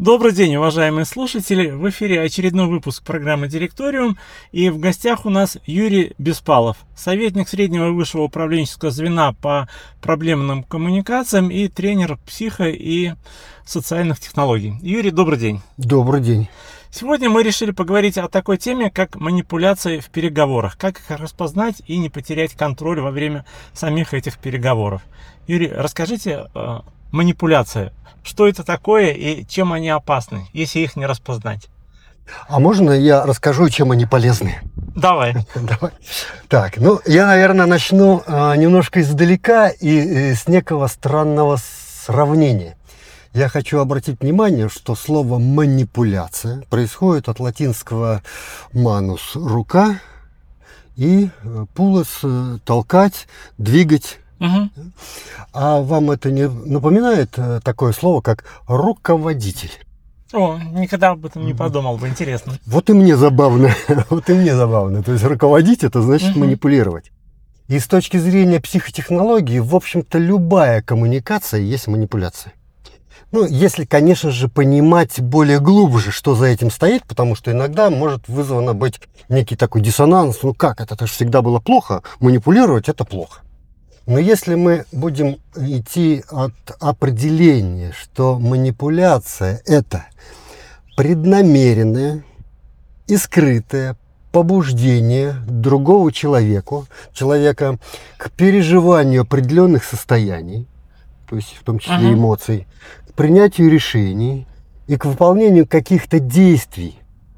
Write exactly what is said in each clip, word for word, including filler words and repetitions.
Добрый день, уважаемые слушатели! В эфире очередной выпуск программы «Директориум», и в гостях у нас Юрий Беспалов, советник среднего и высшего управленческого звена по проблемным коммуникациям и тренер психо- и социальных технологий. Юрий, добрый день! Добрый день! Сегодня мы решили поговорить о такой теме, как манипуляции в переговорах. Как их распознать и не потерять контроль во время самих этих переговоров. Юрий, расскажите, э, манипуляции. Что это такое и чем они опасны, если их не распознать? А можно я расскажу, чем они полезны? Давай. Давай. Так, ну я, наверное, начну а, немножко издалека и, и с некого странного сравнения. Я хочу обратить внимание, что слово манипуляция происходит от латинского manus – рука и pulus – толкать, двигать. Угу. А вам это не напоминает такое слово, как руководитель? О, никогда об этом не подумал бы, интересно. Вот и мне забавно, вот и мне забавно. То есть руководить — это значит Угу. манипулировать. И с точки зрения психотехнологии, в общем-то, любая коммуникация есть манипуляция. Ну, если, конечно же, понимать более глубже, что за этим стоит, потому что иногда может вызвано быть некий такой диссонанс. Ну как, это, это же всегда было плохо, манипулировать — это плохо. Но если мы будем идти от определения, что манипуляция – это преднамеренное и скрытое побуждение другого человеку, человека к переживанию определенных состояний, то есть в том числе Ага. эмоций, к принятию решений и к выполнению каких-то действий,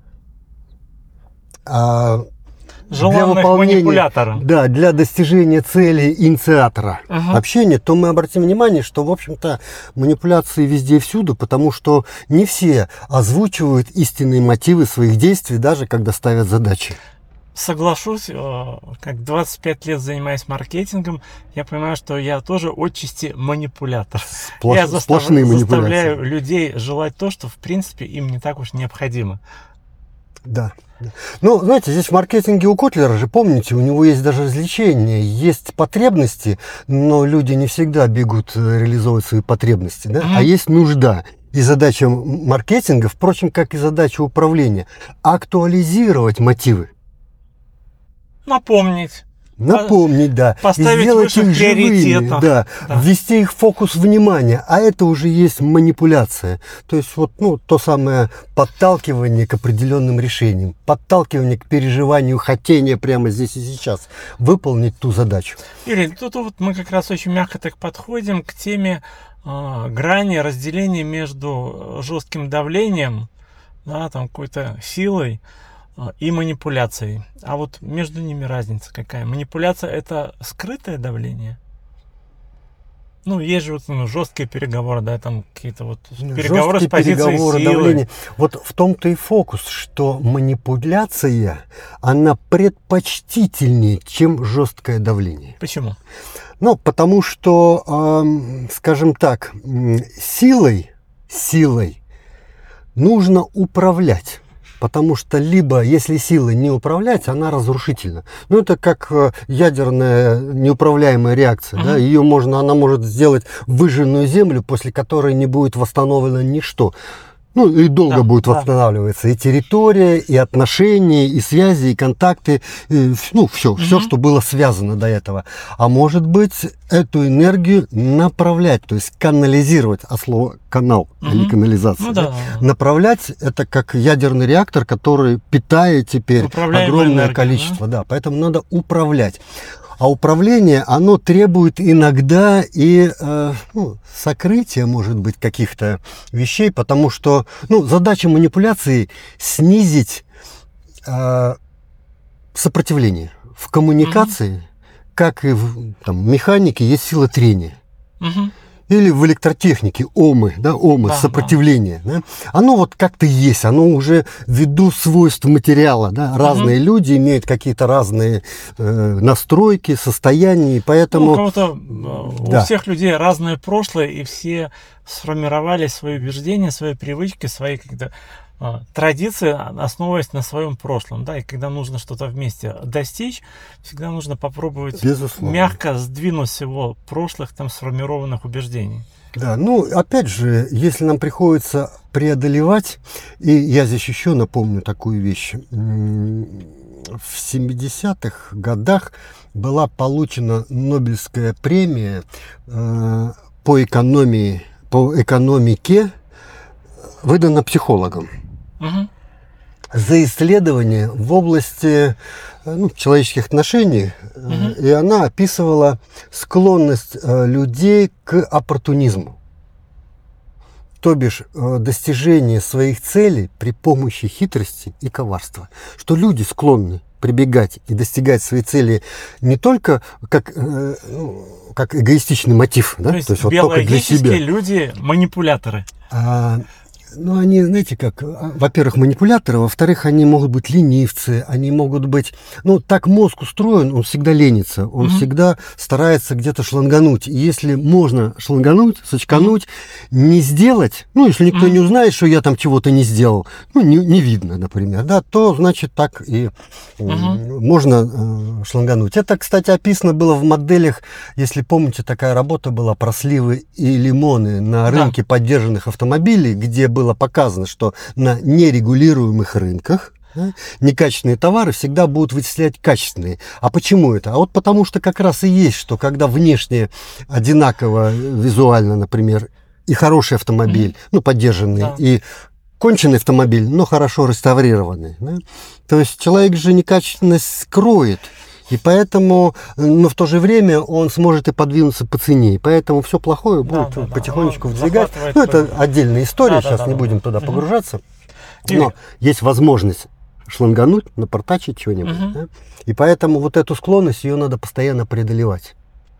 а Желанных манипуляторов. Да, для достижения цели инициатора Ага. общения, то мы обратим внимание, что, в общем-то, манипуляции везде и всюду, потому что не все озвучивают истинные мотивы своих действий, даже когда ставят задачи. Соглашусь, как двадцать пять лет занимаюсь маркетингом, я понимаю, что я тоже отчасти манипулятор. Сплош... Я застав... Сплошные манипуляции. заставляю людей желать то, что в принципе им не так уж необходимо. Да. Ну, знаете, здесь в маркетинге у Котлера же, помните, у него есть даже развлечения, есть потребности, но люди не всегда бегут реализовывать свои потребности, да? Mm-hmm. А есть нужда. И задача маркетинга, впрочем, как и задача управления, актуализировать мотивы. Напомнить. Напомнить, да. Поставить и сделать их живыми, да, да. ввести их в фокус внимания. А это уже есть манипуляция. То есть вот, ну, то самое подталкивание к определенным решениям, подталкивание к переживанию хотения прямо здесь и сейчас выполнить ту задачу. Юрий, тут вот мы как раз очень мягко так подходим к теме э, грани разделения между жестким давлением, да, там какой-то силой, и манипуляцией. А вот между ними разница какая? Манипуляция — это скрытое давление? Ну, есть же вот, ну, жесткие переговоры, да, там какие-то вот переговоры Жесткие с позиции переговоры, силы. давление. Вот в том-то и фокус, что манипуляция, она предпочтительнее, чем жесткое давление. Почему? Ну, потому что, э, скажем так, силой, силой нужно управлять. Потому что либо, если силой не управлять, она разрушительна. Ну, это как ядерная неуправляемая реакция. Uh-huh. Да? Ее можно, она может сделать выжженную землю, после которой не будет восстановлено ничто. Ну, и долго да, будет да. восстанавливаться и территория, и отношения, и связи, и контакты, и, ну, все, uh-huh. все, что было связано до этого. А может быть, эту энергию направлять, то есть канализировать, а слово канал, uh-huh. или канализация. Ну, да. Да? Направлять — это как ядерный реактор, который питает теперь огромное энергию, количество. Да? Да, поэтому надо управлять. А управление, оно требует иногда и э, ну, сокрытия, может быть, каких-то вещей, потому что, ну, задача манипуляции — снизить э, сопротивление. В коммуникации, mm-hmm. как и в там, механике, есть сила трения. Mm-hmm. Или в электротехнике омы, да, омы, да, сопротивление. Да. Да. Оно вот как-то есть, оно уже ввиду свойств материала. Да. Разные угу. люди имеют какие-то разные э, настройки, состояния, и поэтому... Ну, у кого-то, да. у всех людей разное прошлое, и все сформировали свои убеждения, свои привычки, свои какие-то традиции, основываясь на своем прошлом, да, и когда нужно что-то вместе достичь, всегда нужно попробовать Безусловно. мягко сдвинуть с его прошлых там сформированных убеждений. Да, ну, опять же, если нам приходится преодолевать, и я здесь еще напомню такую вещь. В семидесятых годах была получена Нобелевская премия э, по экономии, по экономике, выдана психологом. Угу. За исследования в области ну, человеческих отношений, Угу. и она описывала склонность людей к оппортунизму, то бишь достижение своих целей при помощи хитрости и коварства, что люди склонны прибегать и достигать своей цели не только как, ну, как эгоистичный мотив, да? То есть, то есть вот только для себя. Люди манипуляторы. А, Ну, они, знаете, как, во-первых, манипуляторы, во-вторых, они могут быть ленивцы, они могут быть, ну, так мозг устроен, он всегда ленится, он mm-hmm. всегда старается где-то шлангануть. И если можно шлангануть, сочкануть, mm-hmm. не сделать, ну, если никто mm-hmm. не узнает, что я там чего-то не сделал, ну, не, не видно, например, да, то, значит, так и mm-hmm. можно э, шлангануть. Это, кстати, описано было в моделях, если помните, такая работа была про сливы и лимоны на рынке yeah. поддержанных автомобилей, где был было показано, что на нерегулируемых рынках да, некачественные товары всегда будут вычислять качественные. А почему это? А вот потому что как раз и есть, что когда внешне одинаково визуально, например, и хороший автомобиль, mm-hmm. ну, поддержанный, да. и конченый автомобиль, но хорошо реставрированный. Да? То есть человек же некачественность скроет. И поэтому, но в то же время он сможет и подвинуться по цене. И поэтому все плохое будет да, да, потихонечку да, выдвигать. Ну, это отдельная история, да, сейчас да, не да, будем да. туда угу. погружаться. И... Но есть возможность шлангануть, напортачить чего-нибудь. Угу. Да? И поэтому вот эту склонность, ее надо постоянно преодолевать.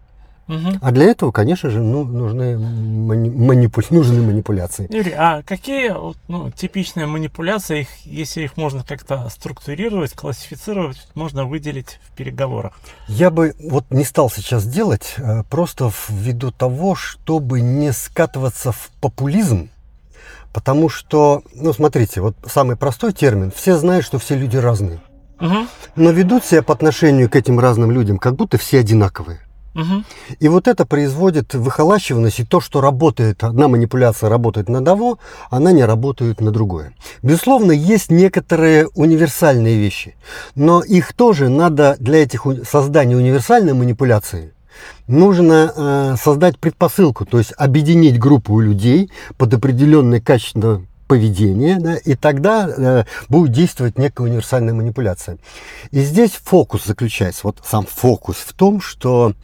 Угу. А для этого, конечно же, ну, нужны, мани... манипу... нужны манипуляции. Юрий, а какие ну, типичные манипуляции, их, если их можно как-то структурировать, классифицировать, можно выделить в переговорах? Я бы вот не стал сейчас делать, просто ввиду того, чтобы не скатываться в популизм. Потому что, ну, смотрите, вот самый простой термин. Все знают, что все люди разные. Угу. Но ведут себя по отношению к этим разным людям, как будто все одинаковые. Угу. И вот это производит выхолащиванность, и то, что работает, одна манипуляция работает на одного, она не работает на другое. Безусловно, есть некоторые универсальные вещи, но их тоже надо для этих создания универсальной манипуляции нужно э, создать предпосылку, то есть объединить группу людей под определенное качество поведения, да, и тогда э, будет действовать некая универсальная манипуляция. И здесь фокус заключается, вот сам фокус в том, что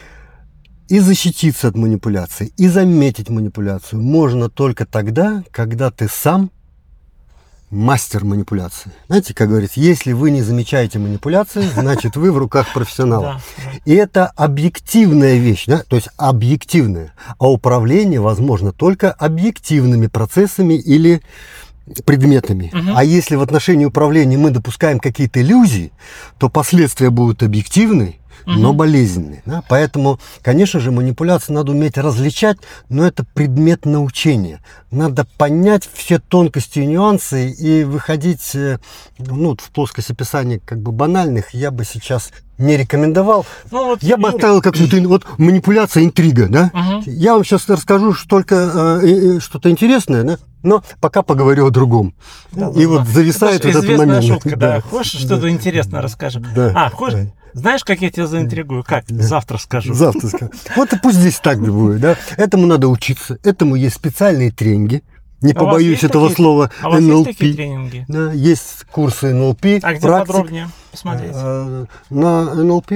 и защититься от манипуляции, и заметить манипуляцию можно только тогда, когда ты сам мастер манипуляции. Знаете, как говорится, если вы не замечаете манипуляции, значит вы в руках профессионала. И это объективная вещь, да? То есть объективная. А управление возможно только объективными процессами или предметами. Угу. А если в отношении управления мы допускаем какие-то иллюзии, то последствия будут объективны, но болезненные. Да? Поэтому, конечно же, манипуляции надо уметь различать, но это предмет научения. Надо понять все тонкости и нюансы и выходить ну, в плоскость описания как бы банальных я бы сейчас не рекомендовал. Ну, вот, я Юрий... бы оставил какую-то вот, манипуляция, интрига. Да? Угу. Я вам сейчас расскажу только э, что-то интересное, да? Но пока поговорю о другом. Да, и да, вот да. зависает вот этот момент. Шутка, да. Да. Хочешь да. что-то интересное расскажем? Да. А, хочешь? Да. Знаешь, как я тебя заинтригую? Как? Да. Завтра скажу. Завтра скажу. Вот и пусть здесь так же будет. Да? Этому надо учиться. Этому есть специальные тренинги. Не а побоюсь этого такие, слова. А у вас есть такие тренинги? Да, есть курсы эн эл пи. А где практик, подробнее посмотреть? На эн эл пи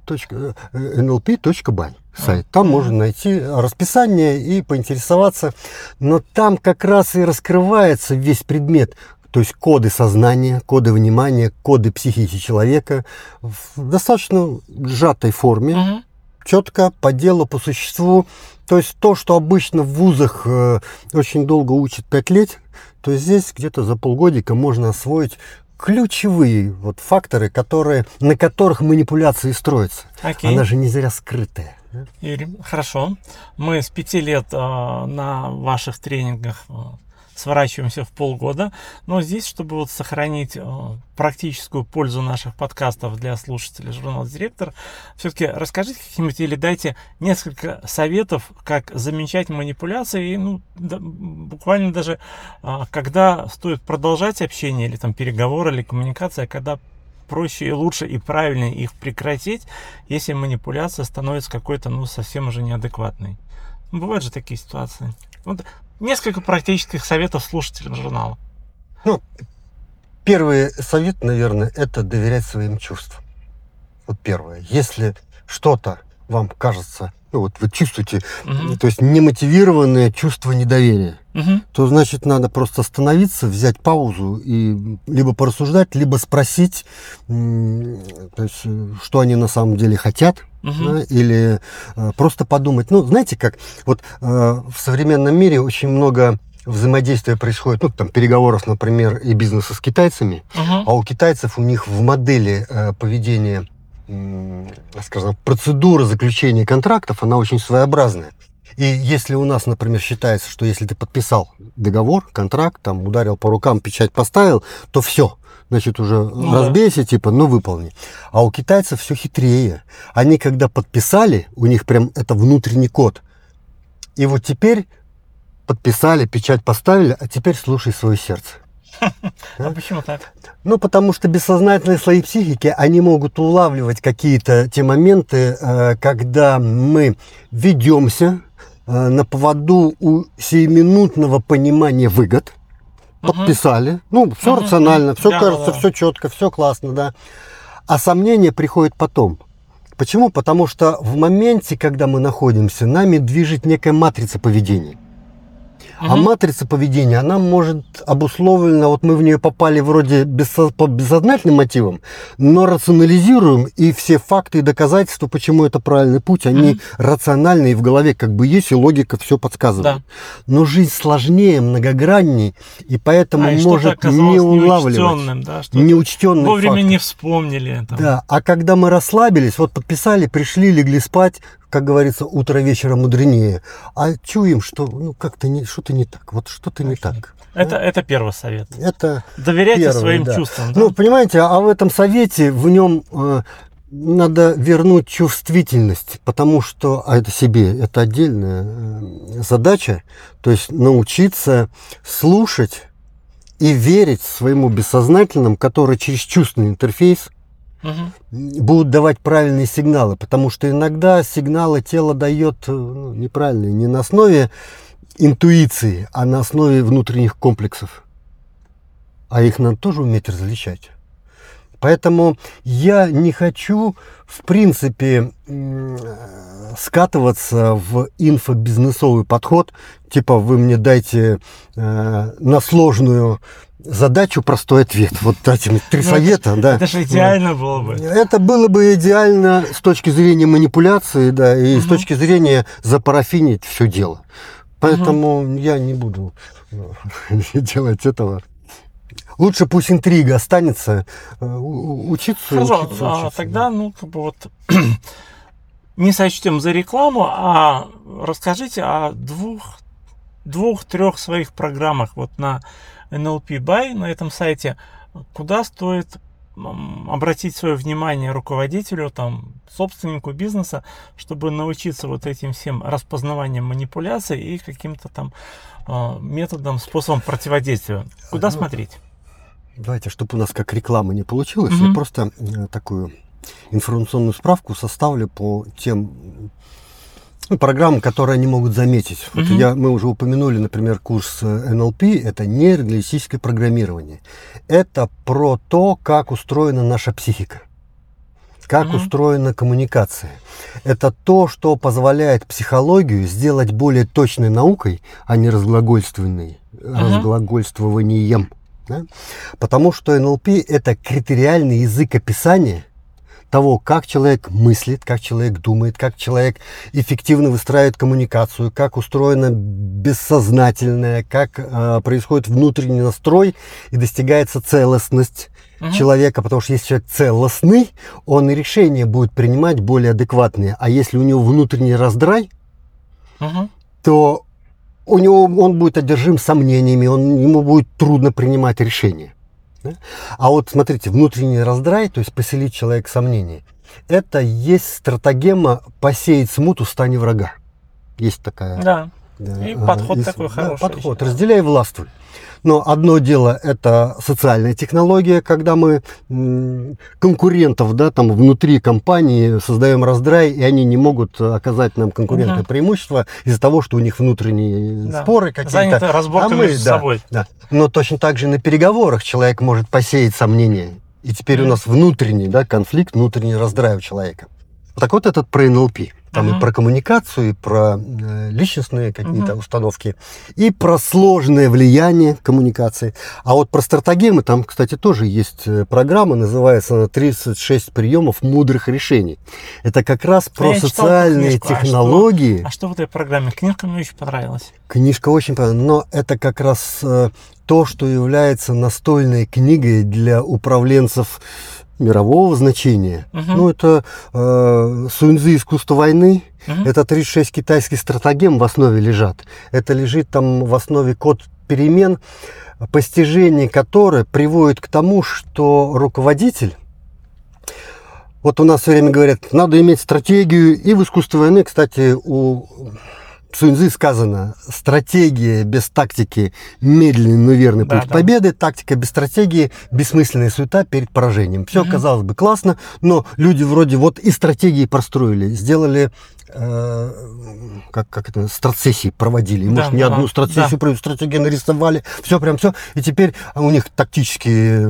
точка бай сайт. Там mm-hmm. можно найти расписание и поинтересоваться. Но там как раз и раскрывается весь предмет. То есть коды сознания, коды внимания, коды психики человека в достаточно сжатой форме, uh-huh. четко, по делу, по существу. То есть то, что обычно в вузах э, очень долго учат пять лет, то здесь где-то за полгодика можно освоить ключевые вот, факторы, которые, на которых манипуляции строятся. Okay. Она же не зря скрытая. Юрий, хорошо. Мы с пяти лет э, на ваших тренингах э, сворачиваемся в полгода. Но здесь, чтобы вот сохранить э, практическую пользу наших подкастов для слушателей журнала «Директор», все-таки расскажите какие-нибудь или дайте несколько советов, как замечать манипуляции, и, ну, да, буквально даже э, когда стоит продолжать общение или там переговоры или коммуникация, когда проще и лучше и правильнее их прекратить, если манипуляция становится какой-то, ну, совсем уже неадекватной. Ну, бывают же такие ситуации. Вот несколько практических советов слушателям журнала. Ну, первый совет, наверное, это доверять своим чувствам. Вот первое. Если что-то вам кажется, ну вот вы чувствуете, Угу. то есть немотивированное чувство недоверия, Угу. то значит надо просто остановиться, взять паузу и либо порассуждать, либо спросить, м, то есть, э, что они на самом деле хотят, Угу. да, или э, просто подумать. Ну, знаете как, вот э, в современном мире очень много взаимодействия происходит, ну, там, переговоров, например, и бизнеса с китайцами, Угу. а у китайцев у них в модели э, поведения, м, скажем, процедура заключения контрактов, она очень своеобразная. И если у нас, например, считается, что если ты подписал договор, контракт, там, ударил по рукам, печать поставил, то все, значит, уже Ну разбейся, типа, ну, выполни. А у китайцев все хитрее. Они, когда подписали, у них прям это внутренний код. И вот теперь подписали, печать поставили, а теперь слушай свое сердце. А почему так? Ну, потому что бессознательные слои психики, они могут улавливать какие-то те моменты, э, когда мы ведемся э, на поводу у сиюминутного понимания выгод. Угу. Подписали. Ну, все Мгм. рационально, все Да, кажется, да, да. все четко, все классно, да. А сомнения приходят потом. Почему? Потому что в моменте, когда мы находимся, нами движет некая матрица поведения. А Мгм. матрица поведения, она может обусловлена, вот мы в нее попали вроде бессо- по бессознательным мотивам, но рационализируем, и все факты и доказательства, почему это правильный путь, они Мгм. рациональные, и в голове как бы есть, и логика все подсказывает. Да. Но жизнь сложнее, многогранней, и поэтому А, и что-то может оказалось не улавливать. неучтенным, да, что-то Неучтенные вовремя факты. не вспомнили. Там. Да, а когда мы расслабились, вот подписали, пришли, легли спать, как говорится, утро вечера мудренее. А чуем, что ну как-то не, что-то не так, вот что-то не так. Это, это первый совет. Это Доверяйте первое, своим да. чувствам. Да? Ну, понимаете, а в этом совете, в нем э, надо вернуть чувствительность, потому что, а это себе, это отдельная э, задача, то есть научиться слушать и верить своему бессознательному, который через чувственный интерфейс Мгм. будут давать правильные сигналы, потому что иногда сигналы тело дает э, ну, неправильные, не на основе интуиции, а на основе внутренних комплексов. А их надо тоже уметь различать. Поэтому я не хочу, в принципе, м, скатываться в инфобизнесовый подход, типа вы мне дайте э, на сложную задачу простой ответ. Вот дайте три Ну, совета, да. Это же идеально было бы. Это было бы идеально с точки зрения манипуляции, да, и с Мгм. точки зрения запарафинить все дело. Поэтому я не буду э, делать этого. Лучше пусть интрига останется. э, у- Учиться, Хорошо, учиться, а, учиться. тогда, ну, как бы вот не сочтем за рекламу, а расскажите о двух, двух-трех своих программах вот на эн эл пи Buy, на этом сайте, куда стоит м, обратить свое внимание руководителю, там, собственнику бизнеса, чтобы научиться вот этим всем распознаванием манипуляций и каким-то там а, методом, способом противодействия. Куда Ну, смотреть? Давайте, чтобы у нас как реклама не получилось, Мгм. я просто э, такую информационную справку составлю по тем ну, программам, которые они могут заметить. Вот Мгм. я, мы уже упомянули, например, курс э, эн эл пи, это нейролингвистическое программирование. Это про то, как устроена наша психика, как Мгм. устроена коммуникация. Это то, что позволяет психологию сделать более точной наукой, а не разглагольствованной, разглагольствованием. Да? Потому что эн эл пи это критериальный язык описания того, как человек мыслит, как человек думает, как человек эффективно выстраивает коммуникацию, как устроено бессознательное, как э, происходит внутренний настрой и достигается целостность Мгм. человека, потому что если человек целостный, он и решения будет принимать более адекватные. А если у него внутренний раздрай, Мгм. то у него он будет одержим сомнениями, он, ему будет трудно принимать решения. Да? А вот смотрите, внутренний раздрай, то есть поселить человека сомнения, это есть стратагема посеять смуту в стане врага. Есть такая. Да. Да, И ага, подход есть, такой да, хороший. подход. Разделяй, властвуй. Но одно дело это социальная технология, когда мы м, конкурентов, да, там внутри компании создаем раздрай, и они не могут оказать нам конкурентное Угу. преимущество из-за того, что у них внутренние Да. споры какие-то. Заняты разборками А мы, между да, собой. да. Но точно так же на переговорах человек может посеять сомнения. И теперь Мгм. у нас внутренний, да, конфликт, внутренний раздрай у человека. Так вот этот про эн эл пи. Там Мгм. и про коммуникацию, и про э, личностные какие-то Мгм. установки, и про сложное влияние коммуникации. А вот про стратагемы, там, кстати, тоже есть э, программа, называется она тридцать шесть приемов мудрых решений. Это как раз Ну, про я читал эту социальные книжку. А технологии. А что в этой программе? Книжка мне очень понравилась. Книжка очень понравилась, но это как раз э, то, что является настольной книгой для управленцев мирового значения. Мгм. Ну, это э, Сунь-Цзы «Искусство войны». Мгм. Это тридцать шесть китайских стратагем в основе лежат. Это лежит там в основе код перемен, постижение которое приводит к тому, что руководитель, вот у нас все время говорят, надо иметь стратегию, и в «Искусстве войны», кстати, у Сунь-Цзы сказано, стратегия без тактики медленный, но верный Да, путь да. победы, тактика без стратегии бессмысленная суета перед поражением. Все, Мгм. казалось бы, классно, но люди вроде вот и стратегии простроили, сделали, э, как, как это, стратсессии проводили, Да, может, не да, одну да. стратсессию, провели, стратегию нарисовали, все прям все, и теперь у них тактические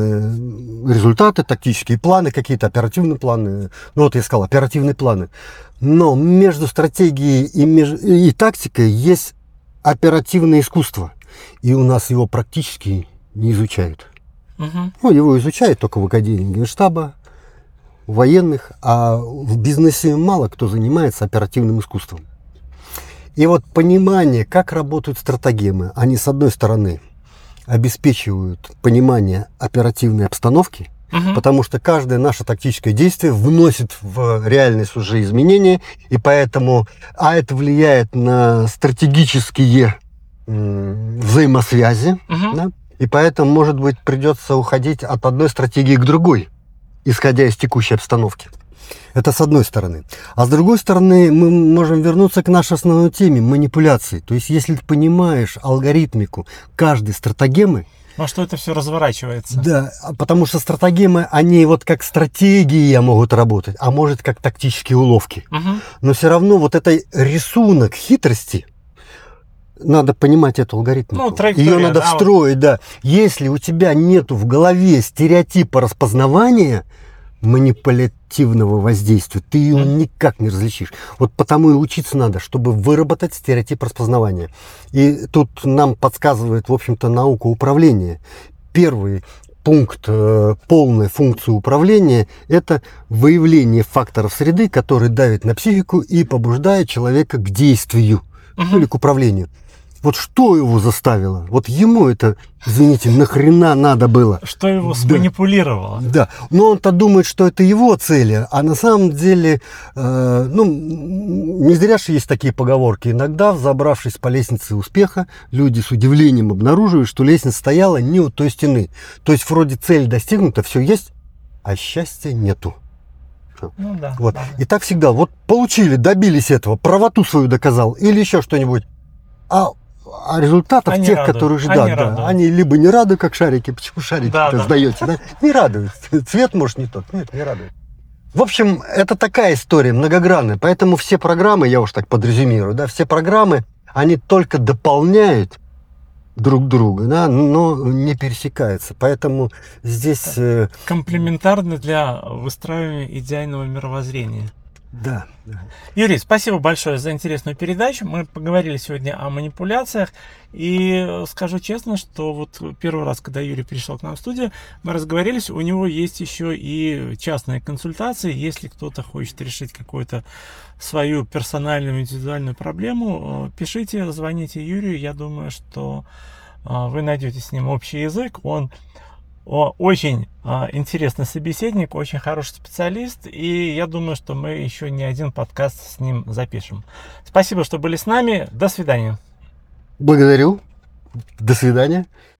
нужны результаты, тактические планы, какие-то оперативные планы, ну вот я сказал, оперативные планы. Но между стратегией и, меж... и тактикой есть оперативное искусство. И у нас его практически не изучают. Мгм. Ну, его изучают только в Академии Генштаба, военных, а в бизнесе мало кто занимается оперативным искусством. И вот понимание, как работают стратагемы, они, с одной стороны, обеспечивают понимание оперативной обстановки, Мгм. потому что каждое наше тактическое действие вносит в реальность уже изменения, и поэтому, а это влияет на стратегические м, взаимосвязи, Мгм. да, и поэтому, может быть, придется уходить от одной стратегии к другой, исходя из текущей обстановки. Это с одной стороны. А с другой стороны, мы можем вернуться к нашей основной теме – манипуляции. То есть, если ты понимаешь алгоритмику каждой стратагемы, Во что это все разворачивается? да, а потому что стратагемы, они вот как стратегия могут работать, а может как тактические уловки. Мгм. Но все равно вот этот рисунок хитрости, надо понимать эту алгоритмику. Ну, траектория, Ее надо да, вот. встроить, да. Если у тебя нету в голове стереотипа распознавания манипулятивного воздействия, ты ее Мгм. никак не различишь. Вот потому и учиться надо, чтобы выработать стереотип распознавания. И тут нам подсказывает, в общем-то, наука управления. Первый пункт э, полной функции управления – это выявление факторов среды, которые давят на психику и побуждают человека к действию, Мгм. ну, или к управлению. Вот что его заставило? Вот ему это, извините, нахрена надо было? Что его Да. сманипулировало? Да, но он-то думает, что это его цели, а на самом деле, э, ну, не зря же есть такие поговорки. Иногда, взобравшись по лестнице успеха, люди с удивлением обнаруживают, что лестница стояла не у той стены. То есть, вроде цель достигнута, все есть, а счастья нету. Ну да. Вот. да. И так всегда. Вот получили, добились этого, правоту свою доказал или еще что-нибудь. А, а результатов Они тех, радуют. которые же, Они да, да, радуют. они либо не радуют, как шарики. Почему шарики Да, да. сдаете, да? Не радуют. Цвет, может, не тот. Нет, не радует. В общем, это такая история многогранная. Поэтому все программы, я уж так подрезюмирую, да, все программы, они только дополняют друг друга, да, но не пересекаются. Поэтому здесь... э, Комплементарны для выстраивания идеального мировоззрения. да, да. Юрий, спасибо большое за интересную передачу. Мы поговорили сегодня о манипуляциях. И скажу честно, что вот первый раз, когда Юрий пришел к нам в студию, мы разговорились, у него есть еще и частные консультации. Если кто-то хочет решить какую-то свою персональную, индивидуальную проблему, пишите, звоните Юрию. Я думаю, что вы найдете с ним общий язык. Он О, очень а, интересный собеседник, очень хороший специалист, и я думаю, что мы еще не один подкаст с ним запишем. Спасибо, что были с нами. До свидания. Благодарю. До свидания.